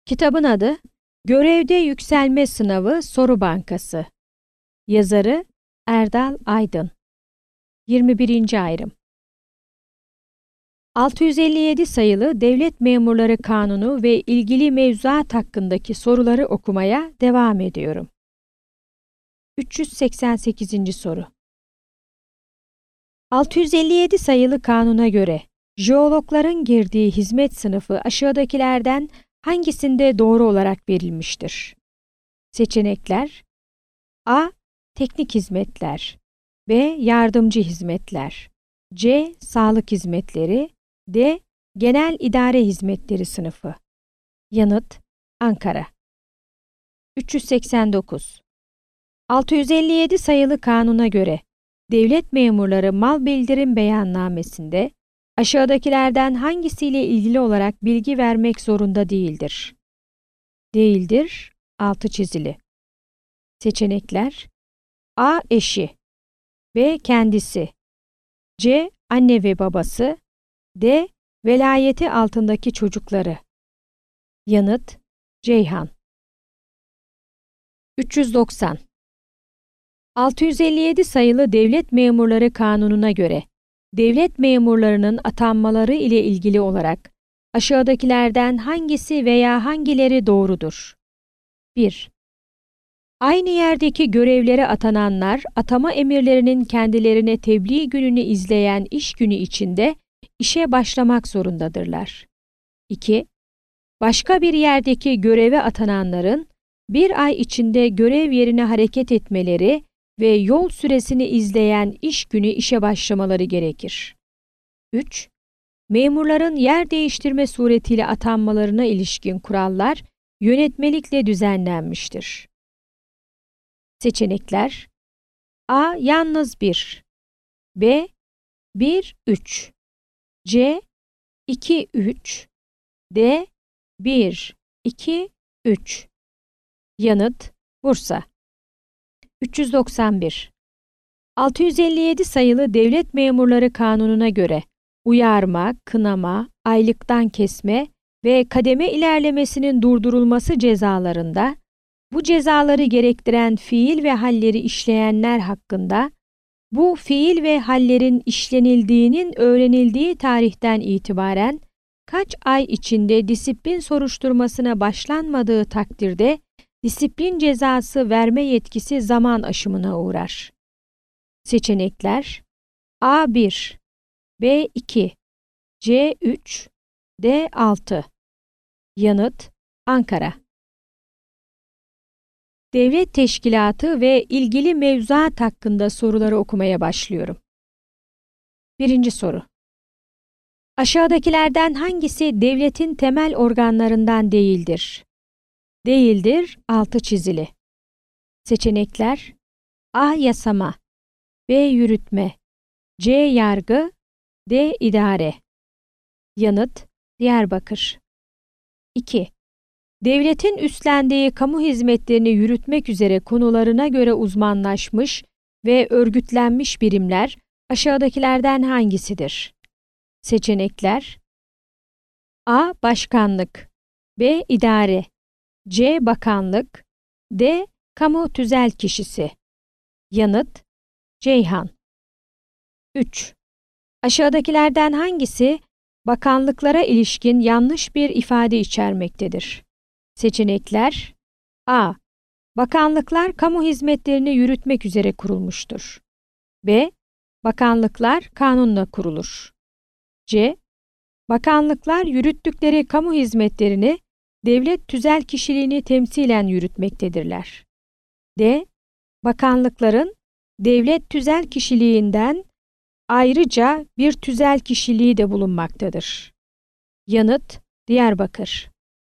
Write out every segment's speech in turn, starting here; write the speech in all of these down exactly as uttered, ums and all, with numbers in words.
Kitabın adı Görevde Yükselme Sınavı Soru Bankası. Yazarı Erdal Aydın. yirmi birinci ayrım. altı yüz elli yedi sayılı Devlet Memurları Kanunu ve ilgili mevzuat hakkındaki soruları okumaya devam ediyorum. üç yüz seksen sekizinci soru. altı yüz elli yedi sayılı kanuna göre jeologların girdiği hizmet sınıfı aşağıdakilerden hangisinde doğru olarak verilmiştir? Seçenekler: A. Teknik hizmetler, B. Yardımcı hizmetler, C. Sağlık hizmetleri, D. Genel idare hizmetleri sınıfı. Yanıt: Ankara. üç yüz seksen dokuz. altı yüz elli yedi sayılı kanuna göre devlet memurları mal bildirim beyannamesinde aşağıdakilerden hangisiyle ilgili olarak bilgi vermek zorunda değildir? Değildir, altı çizili. Seçenekler: A. Eşi, B. Kendisi, C. Anne ve babası, D. Velayeti altındaki çocukları. Yanıt: Ceyhan. üç yüz doksan. altı yüz elli yedi sayılı Devlet Memurları Kanunu'na göre devlet memurlarının atanmaları ile ilgili olarak aşağıdakilerden hangisi veya hangileri doğrudur? bir. Aynı yerdeki görevlere atananlar, atama emirlerinin kendilerine tebliğ gününü izleyen iş günü içinde işe başlamak zorundadırlar. iki. Başka bir yerdeki göreve atananların, bir ay içinde görev yerine hareket etmeleri ve yol süresini izleyen iş günü işe başlamaları gerekir. üç. Memurların yer değiştirme suretiyle atanmalarına ilişkin kurallar yönetmelikle düzenlenmiştir. Seçenekler: A. Yalnız bir, B. bir üç, C. iki üç, D. bir iki üç. Yanıt: Bursa. üç yüz doksan bir. altı yüz elli yedi sayılı Devlet Memurları Kanunu'na göre uyarma, kınama, aylıktan kesme ve kademe ilerlemesinin durdurulması cezalarında bu cezaları gerektiren fiil ve halleri işleyenler hakkında bu fiil ve hallerin işlenildiğinin öğrenildiği tarihten itibaren kaç ay içinde disiplin soruşturmasına başlanmadığı takdirde disiplin cezası verme yetkisi zaman aşımına uğrar. Seçenekler: A bir, B iki, C üç, D altı. Yanıt: Ankara. Devlet teşkilatı ve ilgili mevzuat hakkında soruları okumaya başlıyorum. Birinci soru. Aşağıdakilerden hangisi devletin temel organlarından değildir? Değildir, altı çizili. Seçenekler: A. Yasama, B. Yürütme, C. Yargı, D. İdare. Yanıt: Diyarbakır. iki. Devletin üstlendiği kamu hizmetlerini yürütmek üzere konularına göre uzmanlaşmış ve örgütlenmiş birimler aşağıdakilerden hangisidir? Seçenekler: A. Başkanlık, B. İdare, C. Bakanlık, D. Kamu tüzel kişisi. Yanıt: Ceyhan. üç. Aşağıdakilerden hangisi bakanlıklara ilişkin yanlış bir ifade içermektedir? Seçenekler: A. Bakanlıklar kamu hizmetlerini yürütmek üzere kurulmuştur. B. Bakanlıklar kanunla kurulur. C. Bakanlıklar yürüttükleri kamu hizmetlerini devlet tüzel kişiliğini temsilen yürütmektedirler. D. Bakanlıkların devlet tüzel kişiliğinden ayrıca bir tüzel kişiliği de bulunmaktadır. Yanıt: Diyarbakır.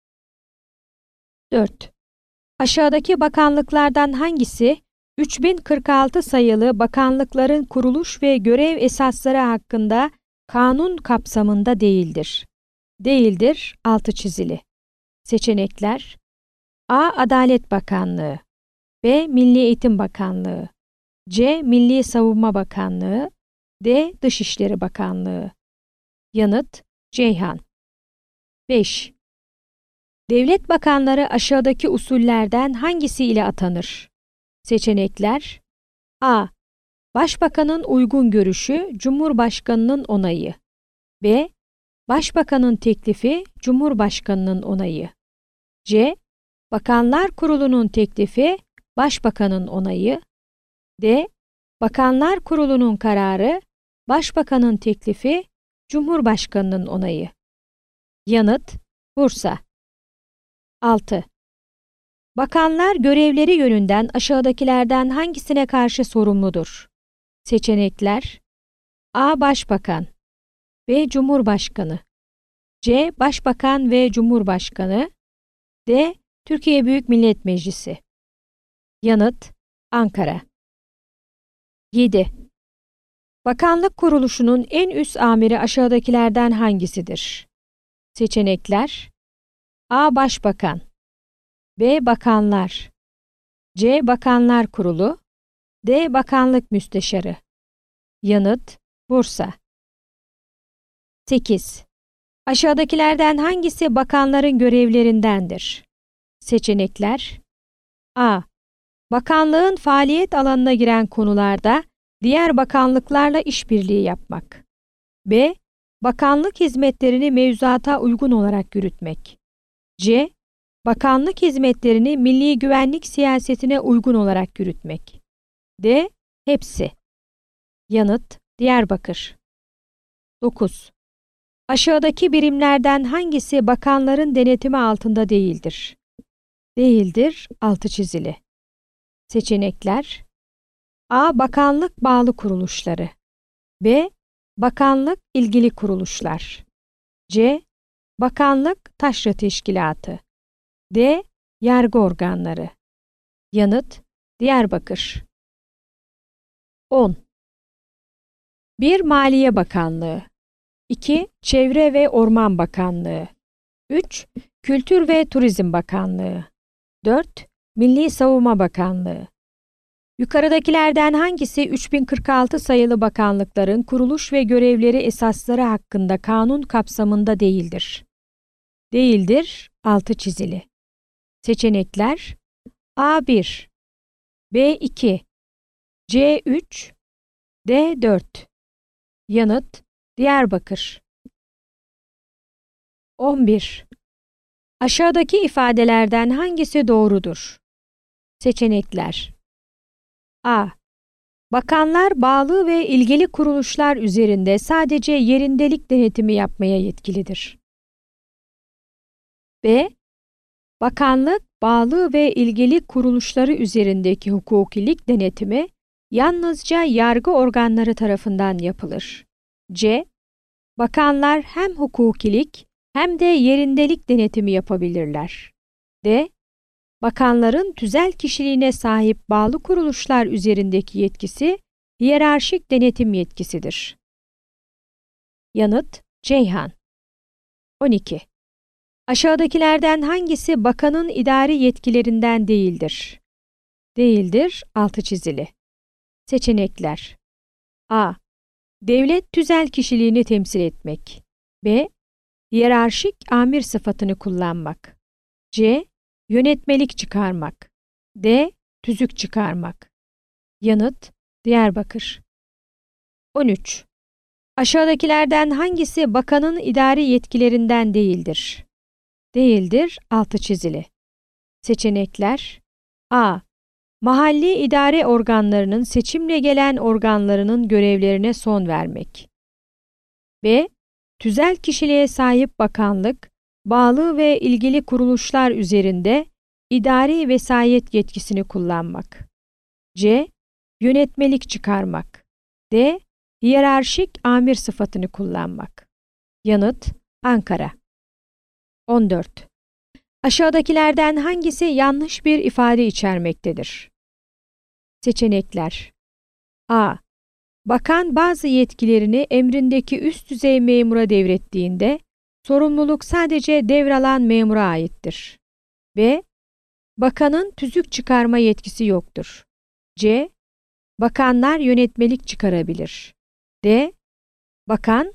dört. Aşağıdaki bakanlıklardan hangisi üç bin kırk altı sayılı bakanlıkların kuruluş ve görev esasları hakkında kanun kapsamında değildir? Değildir, altı çizili. Seçenekler: A. Adalet Bakanlığı, B. Milli Eğitim Bakanlığı, C. Milli Savunma Bakanlığı, D. Dışişleri Bakanlığı. Yanıt: Ceyhan. beş. Devlet bakanları aşağıdaki usullerden hangisi ile atanır? Seçenekler: A. Başbakanın uygun görüşü, Cumhurbaşkanının onayı. B. Başbakanın teklifi, Cumhurbaşkanının onayı. C. Bakanlar Kurulu'nun teklifi, Başbakanın onayı. D. Bakanlar Kurulu'nun kararı, Başbakanın teklifi, Cumhurbaşkanının onayı. Yanıt: Bursa. altı. Bakanlar görevleri yönünden aşağıdakilerden hangisine karşı sorumludur? Seçenekler: A. Başbakan, B. Cumhurbaşkanı, C. Başbakan ve Cumhurbaşkanı, D. Türkiye Büyük Millet Meclisi. Yanıt: Ankara. yedi. Bakanlık kuruluşunun en üst amiri aşağıdakilerden hangisidir? Seçenekler: A. Başbakan, B. Bakanlar, C. Bakanlar Kurulu, D. Bakanlık Müsteşarı. Yanıt: Bursa. sekiz. Aşağıdakilerden hangisi bakanların görevlerindendir? Seçenekler: A. Bakanlığın faaliyet alanına giren konularda diğer bakanlıklarla işbirliği yapmak. B. Bakanlık hizmetlerini mevzuata uygun olarak yürütmek. C. Bakanlık hizmetlerini milli güvenlik siyasetine uygun olarak yürütmek. D. Hepsi. Yanıt: Diyarbakır. dokuz. Aşağıdaki birimlerden hangisi bakanların denetimi altında değildir? Değildir, altı çizili. Seçenekler: A. Bakanlık bağlı kuruluşları, B. Bakanlık ilgili kuruluşlar, C. Bakanlık taşra teşkilatı, D. Yargı organları. Yanıt: Diyarbakır. on. bir. Maliye Bakanlığı, iki. Çevre ve Orman Bakanlığı, üç. Kültür ve Turizm Bakanlığı, dört. Milli Savunma Bakanlığı. Yukarıdakilerden hangisi üç bin kırk altı sayılı bakanlıkların kuruluş ve görevleri esasları hakkında kanun kapsamında değildir? Değildir, altı çizili. Seçenekler: A. bir, B. iki, C. üç, D. dört. Yanıt: Diyarbakır. on bir. Aşağıdaki ifadelerden hangisi doğrudur? Seçenekler: A. Bakanlar bağlı ve ilgili kuruluşlar üzerinde sadece yerindelik denetimi yapmaya yetkilidir. B. Bakanlık bağlı ve ilgili kuruluşları üzerindeki hukukilik denetimi yalnızca yargı organları tarafından yapılır. C. Bakanlar hem hukukilik hem de yerindelik denetimi yapabilirler. D. Bakanların tüzel kişiliğine sahip bağlı kuruluşlar üzerindeki yetkisi hiyerarşik denetim yetkisidir. Yanıt: Ceyhan. on iki. Aşağıdakilerden hangisi bakanın idari yetkilerinden değildir? Değildir, altı çizili. Seçenekler: A. Devlet tüzel kişiliğini temsil etmek, B. Hiyerarşik amir sıfatını kullanmak, C. Yönetmelik çıkarmak, D. Tüzük çıkarmak. Yanıt: Diyarbakır. on üç. Aşağıdakilerden hangisi bakanın idari yetkilerinden değildir? Değildir, altı çizili. Seçenekler: A. Mahalli idare organlarının seçimle gelen organlarının görevlerine son vermek. B. Tüzel kişiliğe sahip bakanlık, bağlı ve ilgili kuruluşlar üzerinde idari vesayet yetkisini kullanmak. C. Yönetmelik çıkarmak. D. Hiyerarşik amir sıfatını kullanmak. Yanıt: Ankara. on dört. Aşağıdakilerden hangisi yanlış bir ifade içermektedir? Seçenekler: A. Bakan bazı yetkilerini emrindeki üst düzey memura devrettiğinde sorumluluk sadece devralan memura aittir. B. Bakanın tüzük çıkarma yetkisi yoktur. C. Bakanlar yönetmelik çıkarabilir. D. Bakan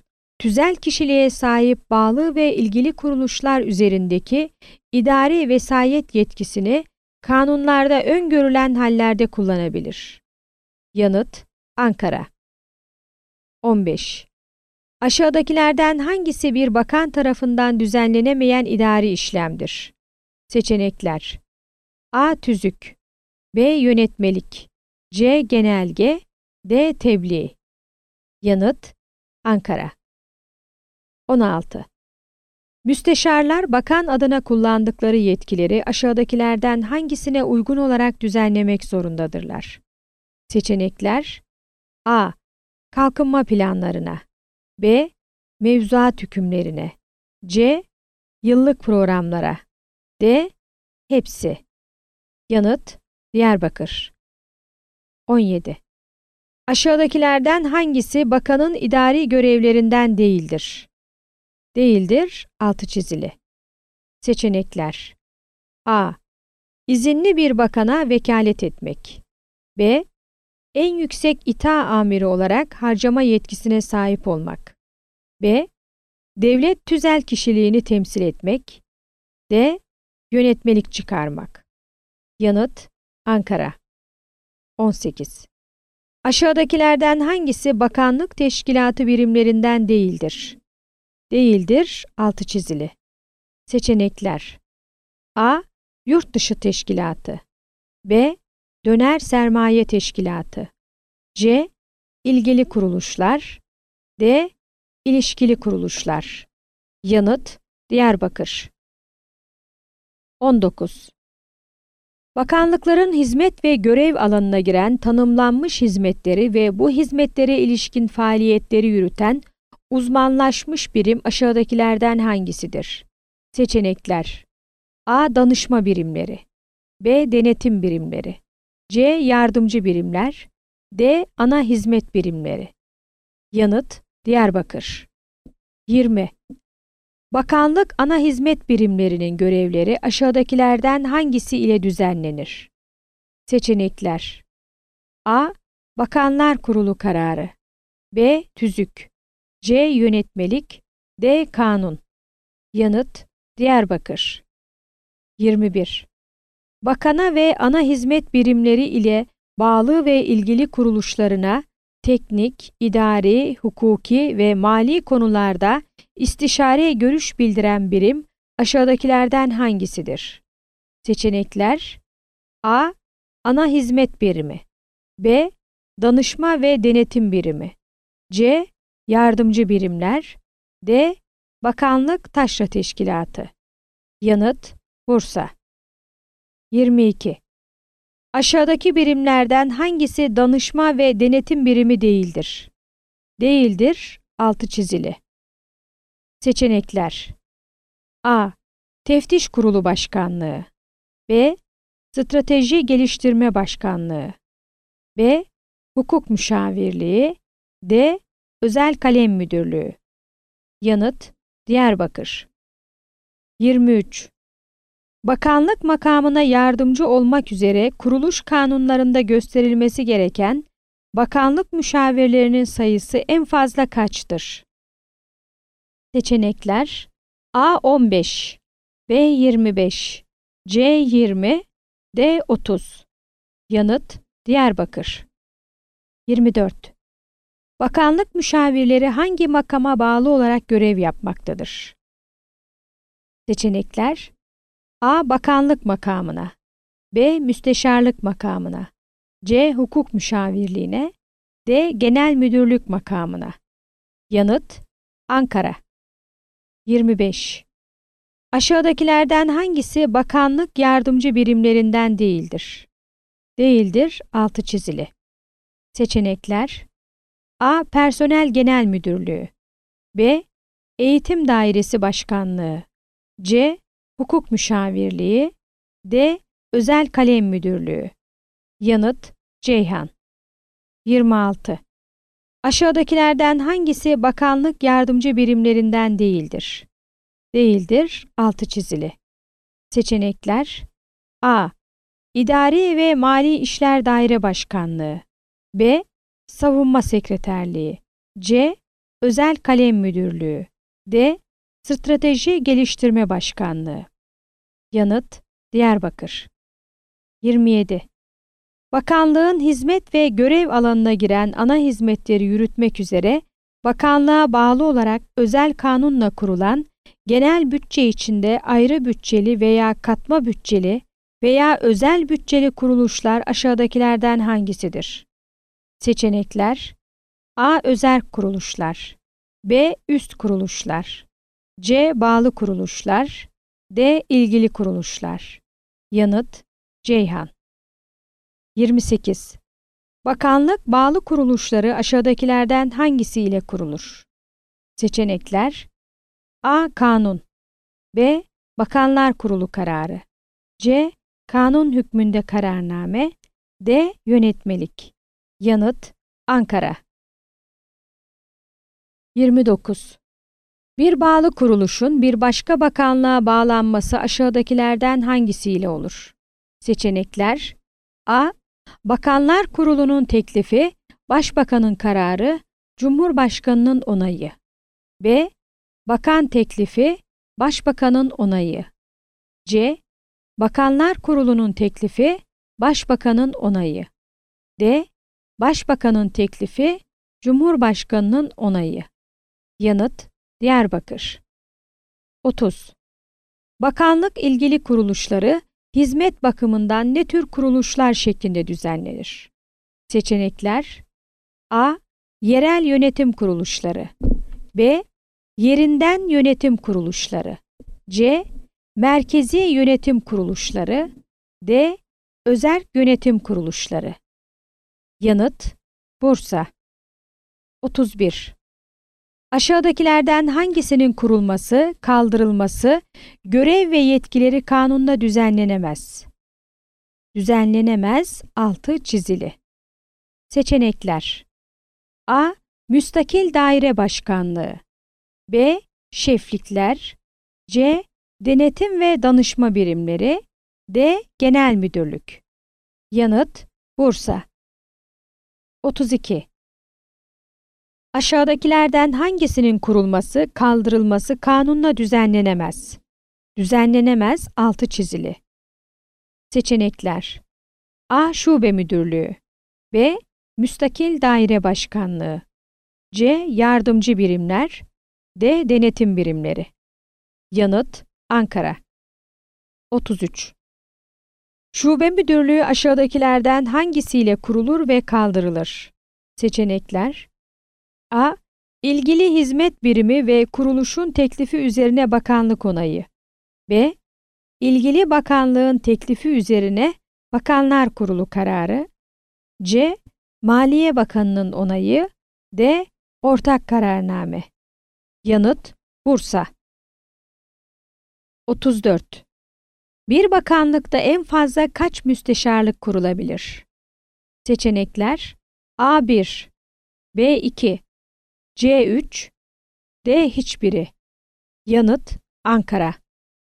tüzel kişiliğe sahip bağlı ve ilgili kuruluşlar üzerindeki idari vesayet yetkisini kanunlarda öngörülen hallerde kullanabilir. Yanıt: Ankara. on beş. Aşağıdakilerden hangisi bir bakan tarafından düzenlenemeyen idari işlemdir? Seçenekler: A. Tüzük, B. Yönetmelik, C. Genelge, D. Tebliğ. Yanıt: Ankara. on altı. Müsteşarlar bakan adına kullandıkları yetkileri aşağıdakilerden hangisine uygun olarak düzenlemek zorundadırlar? Seçenekler: A. Kalkınma planlarına, B. Mevzuat hükümlerine, C. Yıllık programlara, D. Hepsi. Yanıt: Diyarbakır. on yedi. Aşağıdakilerden hangisi bakanın idari görevlerinden değildir? Değildir, altı çizili. Seçenekler: A. İzinli bir bakana vekalet etmek, B. En yüksek ita amiri olarak harcama yetkisine sahip olmak, B. Devlet tüzel kişiliğini temsil etmek, D. Yönetmelik çıkarmak. Yanıt: Ankara. on sekiz. Aşağıdakilerden hangisi bakanlık teşkilatı birimlerinden değildir? Değildir, altı çizili. Seçenekler: A. Yurt dışı teşkilatı, B. Döner sermaye teşkilatı, C. İlgili kuruluşlar, D. İlişkili kuruluşlar. Yanıt: Diyarbakır. on dokuz. Bakanlıkların hizmet ve görev alanına giren tanımlanmış hizmetleri ve bu hizmetlere ilişkin faaliyetleri yürüten uzmanlaşmış birim aşağıdakilerden hangisidir? Seçenekler: A. Danışma birimleri, B. Denetim birimleri, C. Yardımcı birimler, D. Ana hizmet birimleri. Yanıt: Diyarbakır. yirmi. Bakanlık ana hizmet birimlerinin görevleri aşağıdakilerden hangisi ile düzenlenir? Seçenekler: A. Bakanlar Kurulu kararı, B. Tüzük, C. Yönetmelik, D. Kanun. Yanıt: Diyarbakır. yirmi bir. Bakana ve ana hizmet birimleri ile bağlı ve ilgili kuruluşlarına teknik, idari, hukuki ve mali konularda istişare görüş bildiren birim aşağıdakilerden hangisidir? Seçenekler: A. Ana hizmet birimi, B. Danışma ve denetim birimi, C. Yardımcı birimler, D. Bakanlık Taşra Teşkilatı. Yanıt: Bursa. yirmi iki. Aşağıdaki birimlerden hangisi danışma ve denetim birimi değildir? Değildir, altı çizili. Seçenekler: A. Teftiş Kurulu Başkanlığı, B. Strateji Geliştirme Başkanlığı, B. Hukuk Müşavirliği, D. Özel Kalem Müdürlüğü. Yanıt: Diyarbakır. yirmi üç. Bakanlık makamına yardımcı olmak üzere kuruluş kanunlarında gösterilmesi gereken bakanlık müşavirlerinin sayısı en fazla kaçtır? Seçenekler: A. on beş, B. yirmi beş, C. yirmi, D. otuz. Yanıt: Diyarbakır. yirmi dört. Bakanlık müşavirleri hangi makama bağlı olarak görev yapmaktadır? Seçenekler: A. Bakanlık makamına, B. Müsteşarlık makamına, C. Hukuk müşavirliğine, D. Genel müdürlük makamına. Yanıt: Ankara. yirmi beş. Aşağıdakilerden hangisi bakanlık yardımcı birimlerinden değildir? Değildir, altı çizili. Seçenekler: A. Personel Genel Müdürlüğü, B. Eğitim Dairesi Başkanlığı, C. Hukuk Müşavirliği, D. Özel Kalem Müdürlüğü. Yanıt: Ceyhan. yirmi altı. Aşağıdakilerden hangisi bakanlık yardımcı birimlerinden değildir? Değildir, altı çizili. Seçenekler: A. İdari ve Mali İşler Daire Başkanlığı, B. Savunma Sekreterliği, C. Özel Kalem Müdürlüğü. D. Strateji Geliştirme Başkanlığı. Yanıt: Diyarbakır. yirmi yedi. Bakanlığın hizmet ve görev alanına giren ana hizmetleri yürütmek üzere bakanlığa bağlı olarak özel kanunla kurulan genel bütçe içinde ayrı bütçeli veya katma bütçeli veya özel bütçeli kuruluşlar aşağıdakilerden hangisidir? Seçenekler: A. Özerk kuruluşlar, B. Üst kuruluşlar, C. Bağlı kuruluşlar, D. İlgili kuruluşlar. Yanıt: Ceyhan. yirmi sekiz. Bakanlık bağlı kuruluşları aşağıdakilerden hangisiyle kurulur? Seçenekler: A. Kanun, B. Bakanlar Kurulu kararı, C. Kanun hükmünde kararname, D. Yönetmelik. Yanıt: Ankara. yirmi dokuz. Bir bağlı kuruluşun bir başka bakanlığa bağlanması aşağıdakilerden hangisiyle olur? Seçenekler: A. Bakanlar Kurulu'nun teklifi, Başbakanın kararı, Cumhurbaşkanının onayı. B. Bakan teklifi, Başbakanın onayı. C. Bakanlar Kurulu'nun teklifi, Başbakanın onayı. D. Başbakanın teklifi, Cumhurbaşkanının onayı. Yanıt: Diyarbakır. otuz. Bakanlık ilgili kuruluşları hizmet bakımından ne tür kuruluşlar şeklinde düzenlenir? Seçenekler: A. Yerel yönetim kuruluşları, B. Yerinden yönetim kuruluşları, C. Merkezi yönetim kuruluşları, D. Özerk yönetim kuruluşları. Yanıt: Bursa. otuz bir. Aşağıdakilerden hangisinin kurulması, kaldırılması, görev ve yetkileri kanunla düzenlenemez? Düzenlenemez, altı çizili. Seçenekler: A. Müstakil daire başkanlığı, B. Şeflikler, C. Denetim ve danışma birimleri, D. Genel müdürlük. Yanıt: Bursa. otuz iki. Aşağıdakilerden hangisinin kurulması, kaldırılması kanunla düzenlenemez? Düzenlenemez, altı çizili. Seçenekler: A. Şube müdürlüğü, B. Müstakil daire başkanlığı, C. Yardımcı birimler, D. Denetim birimleri. Yanıt: Ankara. otuz üç. Şube müdürlüğü aşağıdakilerden hangisiyle kurulur ve kaldırılır? Seçenekler: A. İlgili hizmet birimi ve kuruluşun teklifi üzerine bakanlık onayı, B. İlgili bakanlığın teklifi üzerine Bakanlar Kurulu kararı, C. Maliye Bakanı'nın onayı, D. Ortak kararname. Yanıt: Bursa. otuz dört. Bir bakanlıkta en fazla kaç müsteşarlık kurulabilir? Seçenekler: A bir, B iki, C üç, D hiçbiri. Yanıt: Ankara.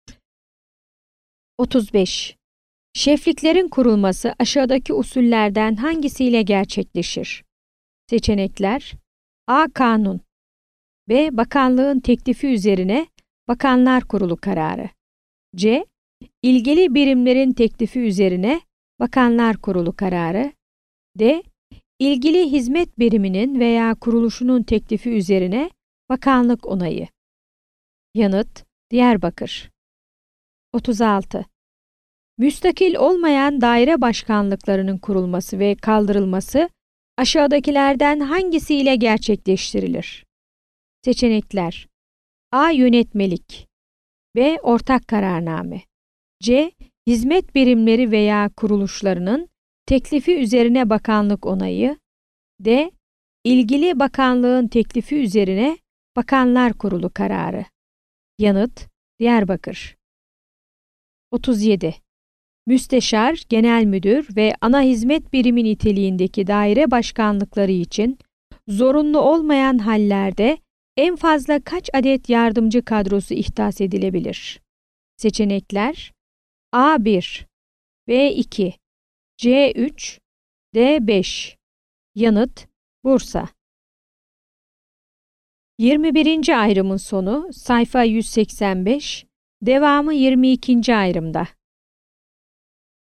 otuz beş. Şefliklerin kurulması aşağıdaki usullerden hangisiyle gerçekleşir? Seçenekler: A. Kanun, B. Bakanlığın teklifi üzerine Bakanlar Kurulu kararı, C. İlgili birimlerin teklifi üzerine Bakanlar Kurulu kararı, D. İlgili hizmet biriminin veya kuruluşunun teklifi üzerine bakanlık onayı. Yanıt: Diyarbakır. otuz altı. Müstakil olmayan daire başkanlıklarının kurulması ve kaldırılması aşağıdakilerden hangisiyle gerçekleştirilir? Seçenekler: A. Yönetmelik, B. Ortak kararname, C. Hizmet birimleri veya kuruluşlarının teklifi üzerine bakanlık onayı, D. İlgili bakanlığın teklifi üzerine Bakanlar Kurulu kararı. Yanıt: Diyarbakır. otuz yedi. Müsteşar, genel müdür ve ana hizmet birimi niteliğindeki daire başkanlıkları için zorunlu olmayan hallerde en fazla kaç adet yardımcı kadrosu ihdas edilebilir? Seçenekler: A bir, B iki, C üç, D beş. Yanıt: Bursa. yirmi birinci ayrımın sonu sayfa yüz seksen beş, devamı yirmi ikinci ayrımda.